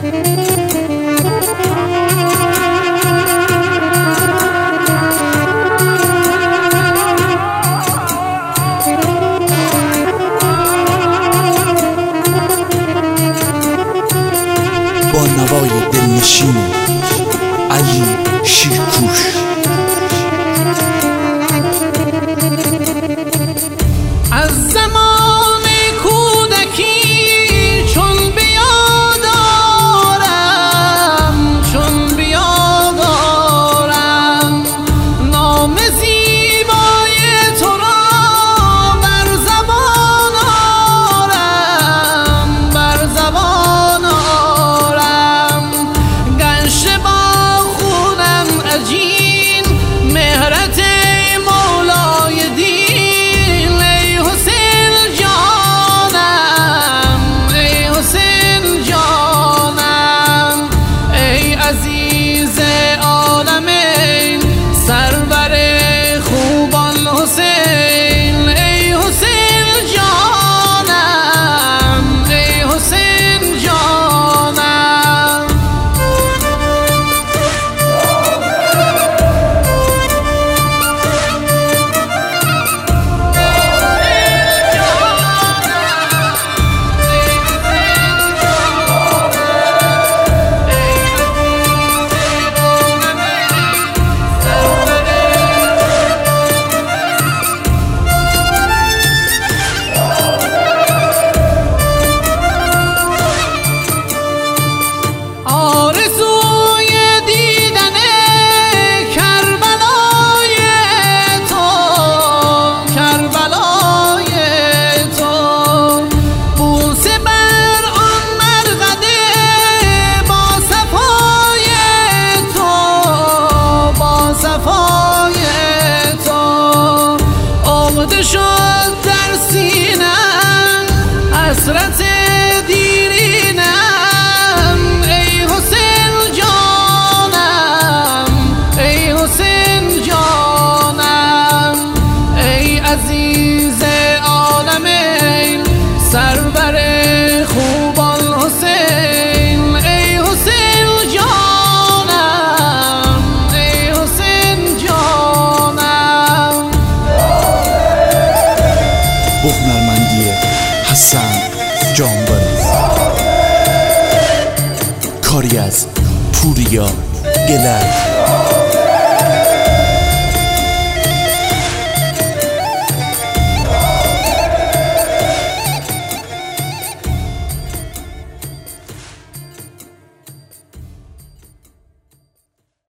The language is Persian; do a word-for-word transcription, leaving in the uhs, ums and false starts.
با نوای دلنشین علی شیرکوش. از زمان کودکی چون بیاد آرم، چون بیاد آرم نام زیبای تو را بر زبان آرم، بر زبان آرم گشته با خونم عجین مهرت مولای دین. ای حسین جانم، ای حسین جانم، ای عزیز عالمین سرور خوبان حسین. ای حسین جانم، ای حسین جانم. آرزوی دیدن کربلای تو، کربلای تو بوسه بر آن مرقده با صفای تو، با صفای تو عقده شد در سینم حسرت دیرینم. ای حسین جانم، ای حسین جانم، ای عزیز عالمین سرور خوبان حسین. ای حسین جانم، ای حسین جانم. با هنرمندی حسن جانبری، کاری از پوریا گلر.